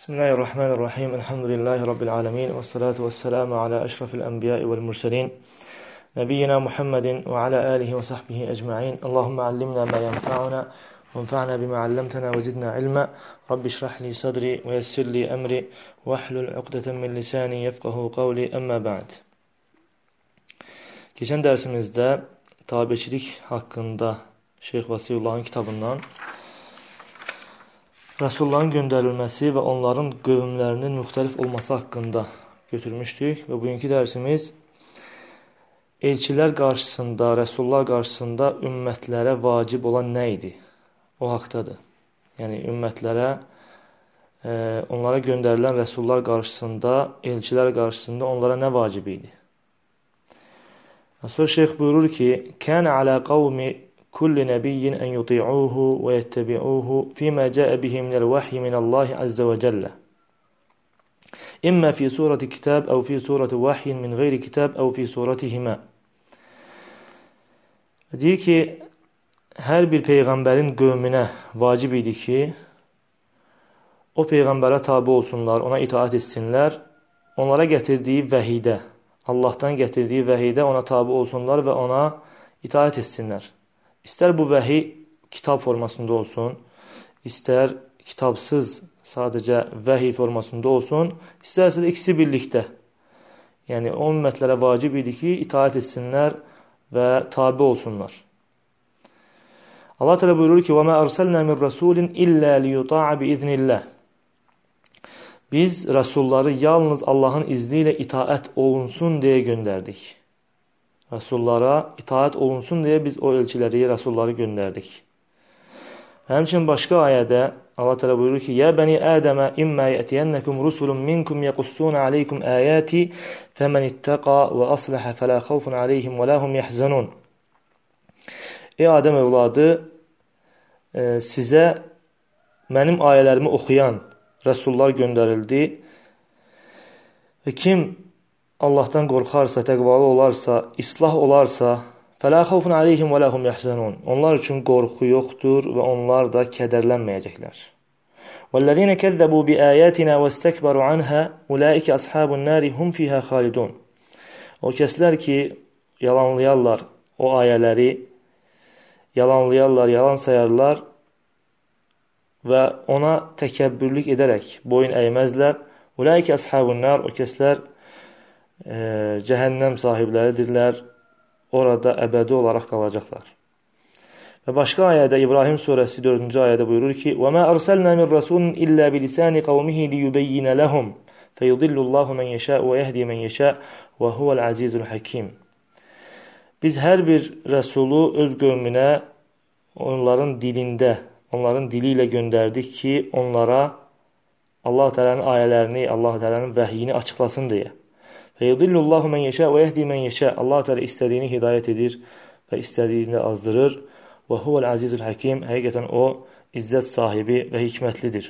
Bismillahirrahmanirrahim. Elhamdülillahi Rabbil alemin. Ve salatu ve selamu ala eşrafil enbiyai vel murselin. Nebiyyina Muhammedin ve ala alihi ve sahbihi ecma'in. Allahümme allimna ma yenfa'una ve enfa'na bima allamtana ve zidna ilma. Rabbi şrah li sadri ve yessir li emri ve ahlul uqdeten min lisani yefqahu qavli emma ba'd. Geçen dersimizde tabiçilik hakkında Şeyh Vasiyullah'ın kitabından Resulullah'ın gönderilmesi ve onların qövmlərinin müxtəlif olması haqqında götürmüşdük və bugünkü dərsimiz elçilər qarşısında, Resulullah qarşısında ümmətlərə vacib olan nə idi? O haqdadır. Yəni ümmətlərə, onlara göndərilən Resulullah qarşısında, elçilər qarşısında onlara nə vacib idi? Sonra şeyx buyurur ki, "Kənə alə qavmi kulli nebiyyin en yuti'uhu ve yettebi'uhu fima ja'a bihi minel vahyi minallahi azze ve celle. İmma fi surati kitab ev fi surati vahyin min gayri kitab ev fi suratihima." Deyir ki, hər bir peyğəmbərin qövmünə vacib idi ki, o peyğəmbərə tabi olsunlar, ona itaat etsinlər, onlara gətirdiyi vəhiydə, Allahdan gətirdiyi vəhiydə ona tabi olsunlar və ona itaat etsinlər. İstər bu vəhiy kitab formasında olsun, istər kitabsız sadəcə vəhiy formasında olsun, istərsə də ikisi birlikdə. Yəni o ümmətlərə vacib idi ki, itaat etsinlər və tabi olsunlar. Allah Teala buyurur ki: "Və mə ərsəlnə min rasulin illə liyuta'a biiznillah." Biz rəsulları yalnız Allahın izni ilə itaat olunsun deyə göndərdik. Rasullara itaat olunsun deyə biz o elçiləri, rəsulları göndərdik. Həmçinin başqa ayədə Allah Teala buyurur ki: "Ya bani Adəmə imma yətiyennekum rusulun minkum yaqussun aleykum ayati femen ittaqa və aslaha fala xawfun aleyhim və lahum yahzanun." Ey Adəm övladı, sizə mənim ayələrimi oxuyan rəsullar göndərildi və kim Allahdan qorxarsa, təqvalı olarsa, islah olarsa, fələ xawfun aleyhim və lahum yahzanun. Onlar üçün qorxu yoxdur və onlar da kədərlənməyəcəklər. Vəllezine kəzzəbu bi ayatina vəstekbaru anha ulaika ashabun nari hum fiha xalidun. O kəslər ki, yalanlayarlar o ayələri, yalanlayarlar, yalan sayarlar və ona təkəbbürlük edərək boyun əyməzlər. Ulaika ashabun nar, o kəslər cəhənnəm sahibləridirlər, orada əbədi olaraq qalacaqlar. Və başqa ayədə İbrahim surəsi 4-cü ayədə buyurur ki: "Və mə ərsəlnə min rasulin illə bilisani qavmihi liyubeyyinə ləhum feyudillullahu men yeşə və yəhdi men yeşə və huvəl azizul hakim." Biz hər bir rəsulu öz qövmünə onların dilində, onların dili ilə göndərdik ki, onlara Allah Teala'nın ayələrini, Allah Teala'nın vəhyini açıqlasın deyə. Feyudillullahu men yeşə və yəhdi men yeşə. Allah Teala istədiyini hidayət edir və istədiyini azdırır. Və huvəl azizul hakim. Həqiqətən o izzət sahibi və hikmətlidir.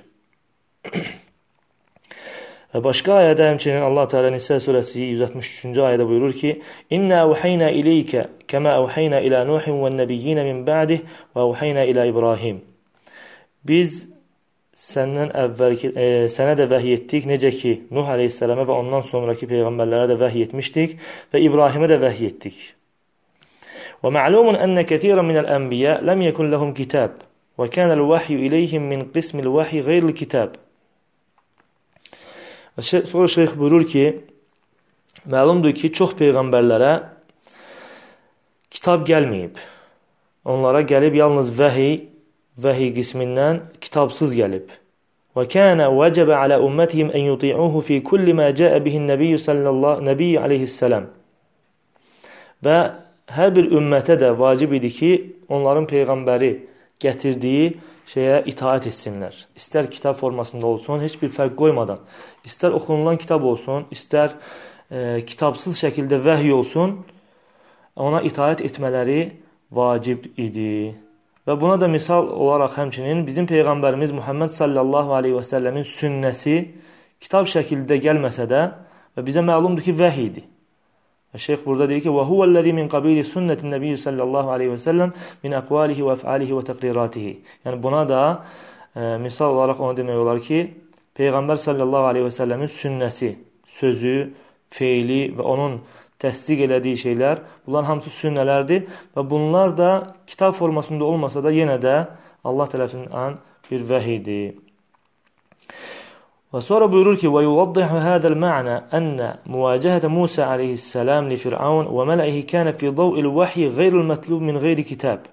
Və başqa ayədə həmçinin Allah Teala Nisa surəsi 163-cü ayədə buyurur ki: "İnna awhayna ileykə kema awhayna ila Nuhin və nəbiyyin min ba'dih və awhayna ila İbrahim." Biz səndən əvvəlki sənə də vəhiy etdik, necə ki Nuh əleyhissalama və ondan sonraki peyğəmbərlərə də vəhiy etmişdik və İbrahimə də vəhiy etdik. Və ma'lumun enne kəsiran minəl anbiya lam yekun lahum kitab və kana'l vahyu ileyhim min qismil vahyi qeyril kitab. Sonra şeyx buyurur ki, məlumdur ki, çox peyğəmbərlərə kitab gəlməyib. Onlara gəlib yalnız vəhiy qismindən kitabsız gəlib. Və kənə vəcəbə alə ümmətihim ən yuti'uhu fi kulli mə cəə bihin nəbiyyə aleyhissalam. Və hər bir ümmətə də vacib idi ki, onların peyğəmbəri gətirdiyi şeyə itaat etsinlər. İstər kitab formasında olsun, heç bir fərq qoymadan. İstər oxunulan kitab olsun, istər kitabsız şəkildə vəhiy olsun, ona itaat etmələri vacib idi. Və buna da misal olaraq həmçinin bizim Peyğəmbərimiz Muhammed sallallahu aleyhi və səlləmin sünnəsi kitab şəkildə gəlməsə də və bizə məlumdur ki, vəhiy idi. Və şeyx burada deyir ki: "Və huvəl-ləzi min qabili sünnətin nəbiyyi sallallahu aleyhi və səlləm min əqvalihi və əf'alihi və təqriratihi." Yəni buna da misal olaraq onu demək olar ki, Peyğəmbər sallallahu aleyhi və səlləmin sünnəsi, sözü, feili və onun təsdiq elədiyi şeylər, bunlar hamısı sünnələrdir və bunlar da kitab formasında olmasa da yenə də Allah tərəfindən bir vəhiydir. Və sonra buyurur ki: "Və yuvaddihu hadal ma'na anna muvacahat Musa aleyhissalam li Fir'aun və mələ'ihi kana fi daw'il vahyi ghayrul matlub min ghayri kitab."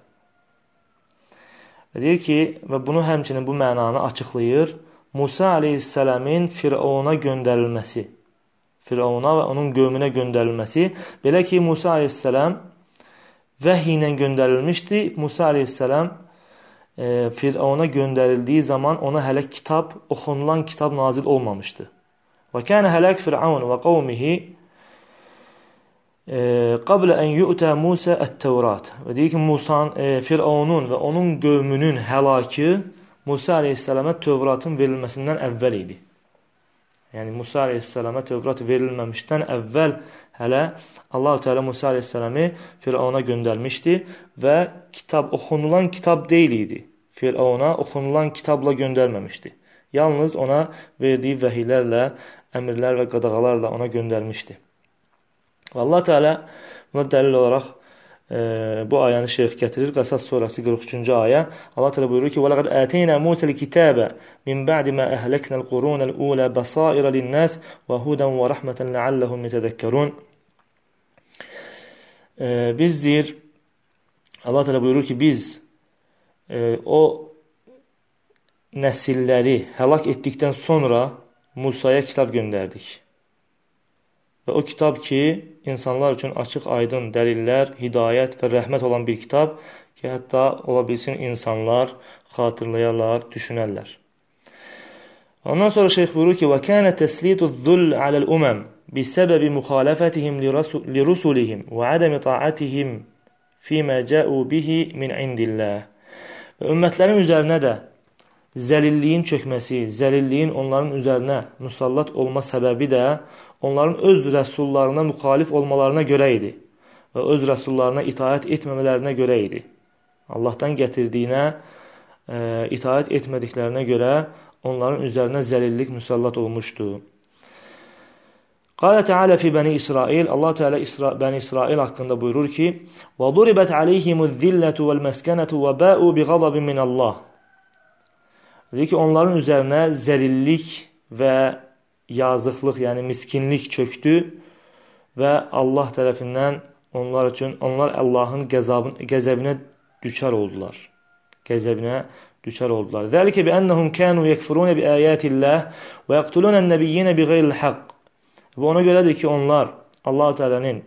Deyir ki, və bunu həmçinin bu mənanı açıqlayır. Musa aleyhissalamın Firavuna göndərilməsi, Firavuna və onun qövmünə göndərilməsi, belə ki, Musa aleyhissalam vəhiy ilə göndərilmişdi. Musa aleyhissalam Firavuna göndərildiyi zaman ona hələ kitab, oxunulan kitab nazil olmamışdı. Və kənə hələk Firavun və qavmihi qablə ən yu'tə Musa ət-Tevrat. Və deyir ki, Firavunun və onun qövmünün həlakı Musa aleyhissalama Tövratın verilməsindən əvvəl idi. Yəni, Musa aleyhissalama Tövrat verilməmişdən əvvəl hələ Allah-u Teala Musa aleyhissalamı Firavuna göndərmişdi və kitab, oxunulan kitab deyil idi. Firavuna oxunulan kitabla göndərməmişdi. Yalnız ona verdiyi vəhiylərlə, əmrlər və qadağalarla ona göndərmişdi. Və Allah Teala buna dəlil olaraq bu ayəni şeyx gətirir. Qasas surəsi 43-cü ayə. Allah Teala buyurur ki: "Və laqad atayna Musa'l kitaba min ba'di ma ahlakna'l qurunal ula basaira lin-nas və hudan və rahmatan la'allahum yetezekkerun." Biz deyir, Allah Teala buyurur ki, biz o nəsilləri həlak etdikdən sonra Musaya kitab göndərdik. Və o kitab ki, insanlar üçün açıq, aydın dəlillər, hidayət və rəhmət olan bir kitab ki, hətta ola bilsin insanlar xatırlayarlar, düşünərlər. Ondan sonra şeyx buyurur ki: "Və kənə təslitu-zull aləl-umam bisəbəbi müxalafətihim li rusulihim və ədəmi ta'atihim fīmə cə'u bihi min indillah." Və ümmətlərin üzərinə də zəlilliyin çökməsi, zəlilliyin onların üzərinə musallat olma səbəbi də onların öz rəsullarına müxalif olmalarına görə idi və öz rəsullarına itaət etməmələrinə görə idi. Allahdan gətirdiyinə itaət etmədiklərinə görə onların üzərinə zəlillik musallat olmuşdu. Qalə Teala fi Bəni İsrail, Allah Teala Bəni İsrail haqqında buyurur ki: "Və duribət aleyhimuz-zillətu vəl-məskənətu və bə'u bi ghadabin min Allah." Deyir ki, onların üzərinə zəlillik və yazıqlıq, yəni miskinlik çöktü və Allah tərəfindən onlar Allahın qəzəbinə düçar oldular. Qəzəbinə düçar oldular. Zəlikə bi ennəhum kanu yekfurun bi ayatillah və yaqtulun nəbiyyinə bi ghayril haqq. Və ona görədir ki, onlar Allah Teala'nın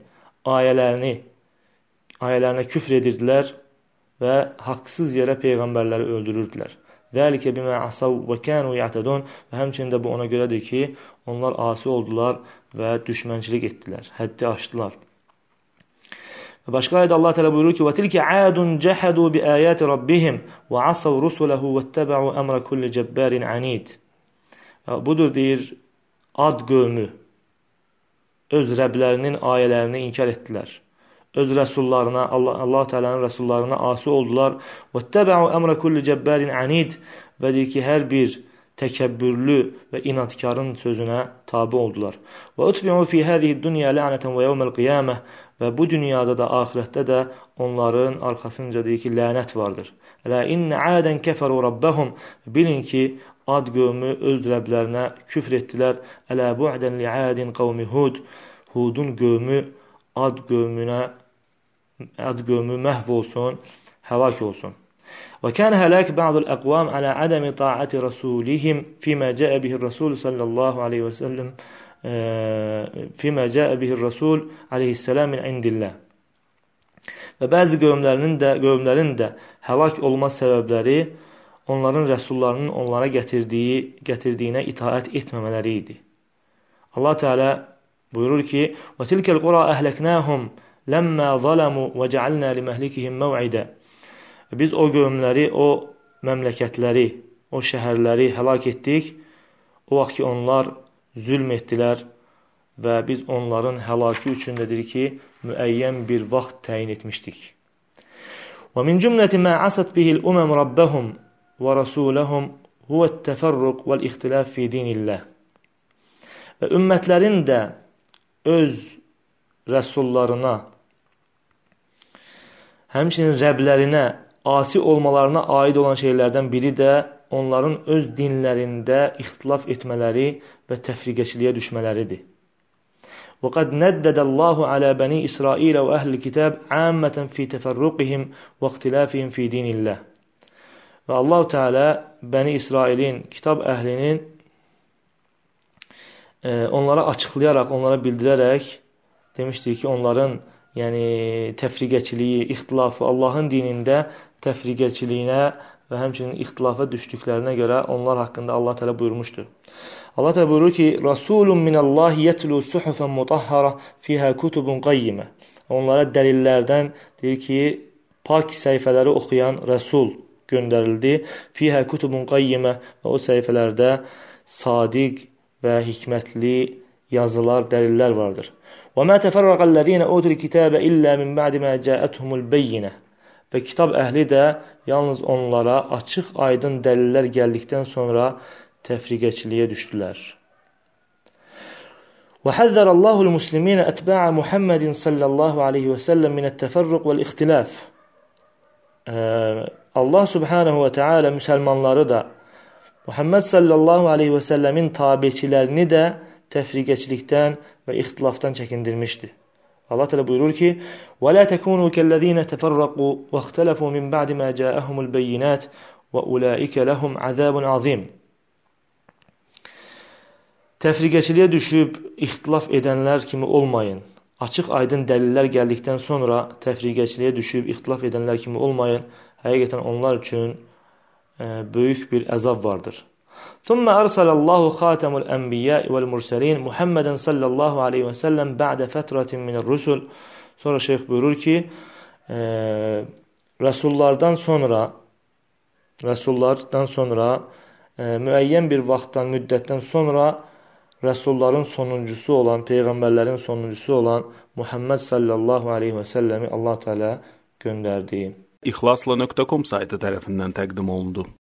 ayələrinə küfr edirdilər və haqsız yerə peyğəmbərləri öldürürdülər. Zəlikə bimə asav və kanu ya'tadun. Və həmçində bu ona görədir ki, onlar asi oldular və düşmənçilik etdilər, həddi aşdılar. Və başqa ayədə Allah Teala buyurur ki: "Və tilkə adun cəhadu bi ayati rabbihim və asav rusulahu vetteba'u emra kulli cebbarin anid." Budur deyir, Ad qövmü öz Rəblərinin ayələrini inkar etdilər. Öz rəsullarına, Allah Teala'nın rəsullarına asi oldular. "Vetteba'u emra kulli cebbarin anid." Və deyir ki, hər bir təkəbbürlü və inatkarın sözünə tabe oldular. "Və utbi'u fi hadihi dunya la'natan və yawmal qiyamah." Və bu dünyada da, axirətdə də onların arxasınca deyir ki, lənət vardır. "Lə inna adan kafaru rabbahum." Bilin ki, Ad qövmü öz Rəblərinə küfr etdilər. "Ələ bu'dan li'adin qavmi Hud." Hudun qövmü Ad qövmü məhv olsun, həlak olsun. Və kən həlak ba'dul əqvam alə ədəmi ta'ati rasulihim fīmə cəə bihir rasul sallallahu aleyhi və səlləm fīmə cəə bihir rasul aleyhissalam min indillah. Və bəzi qövmlərin də həlak olma səbəbləri onların rəsullarının onlara gətirdiyinə itaət etməmələri idi. Allah Teala buyurur ki: "Və tilkəl qura əhləknəhum ləmmə zalamu və cəalnə liməhlikihim məv'idə." Biz o qövmləri, o məmləkətləri, o şəhərləri həlak etdik. O vaxt ki, onlar zülm etdilər və biz onların həlaki üçün dedik ki, müəyyən bir vaxt təyin etmişdik. "Və min cümləti mə asat bihil uməm rabbəhum və rasuləhum huvət-təfərruq vəl-ixtilaf fi dinillah. Və ümmətlərin də öz rəsullarına, həmçinin Rəblərinə asi olmalarına aid olan şeylərdən biri də onların öz dinlərində ixtilaf etmələri və təfriqəçiliyə düşmələridir. وَقَدْ نَدَّدَ اللّٰهُ عَلَى بَنِي إِسْرَائِيلَ وَأَهْلِ الْكِتَابِ عَامَّةً فِي تَفَرُّقِهِمْ وَاخْتِلَافِهِمْ فِي دِينِ اللّٰهِ. Və Allah-u Teala Bəni İsrailin, kitab əhlinin onlara açıqlayaraq, onlara bildirərək demişdir ki, onların təfriqəçiliyi, ixtilafı Allahın dinində təfriqəçiliyinə və həmçinin ixtilafa düşdüklərinə görə onlar haqqında Allah Teala buyurmuşdur. Allah Teala buyurur ki, Rasulun minallahi yetlu suhufan mutahhara fiha kutubun qayyimə. Onlara dəlillərdən deyir ki, pak səhifələri oxuyan Rəsul göndərildi. Fiha kutubun qayyimə və o səhifələrdə sadiq və hikmətli yazılar, dəlillər vardır. وَمَا تَفَرَّقَ الَّذ۪ينَ اُوتُوا الْكِتَابَ إِلَّا مِنْ بَعْدِ مَا جَاءَتْهُمُ الْبَيِّنَةِ. Və kitab əhli də yalnız onlara açıq aydın dəlillər gəldikdən sonra təfriqəçiliyə düşdülər. وَحَذَّرَ اللّٰهُ الْمُسْلِمِينَ أَتْبَاعَ مُحَمَّدٍ صَلَّى اللّٰهُ عَلَيْهِ وَسَلَّمْ مِنَ التَّفَرُّقِ وَالْاِخْتِلَافِ. Allah Subhanahu və Teala müsəlmanları da Muhammed sallallahu aleyhi və səlləmin tabiçilərini də təfriqəçilikdən və ixtilafdan çəkindirmişdi. Allah Teala buyurur ki: "Və la takunu kellezina teferraqu və ixtalafu min ba'di ma ja'ahumul beyinat və ulaika lahum azabun azim." Təfriqəçiliyə düşüb ixtilaf edənlər kimi olmayın. Açıq aydın dəlillər gəldikdən sonra təfriqəçiliyə düşüb ixtilaf edənlər kimi olmayın. Həqiqətən onlar üçün böyük bir əzab vardır. ثم أرسل الله خاتم الأنبياء والمرسلين محمدا صلى الله عليه وسلم بعد فترة من الرسل. Sonra şeyh buyurur ki, Rəsullardan sonra müəyyən bir vaxtdan, müddətdən sonra Rəsulların sonuncusu olan, Peyğəmbərlərin sonuncusu olan Muhammed sallallahu aleyhi və səlləmi Allah Teala göndərdi. İxlasla.com saytı tərəfindən təqdim olundu.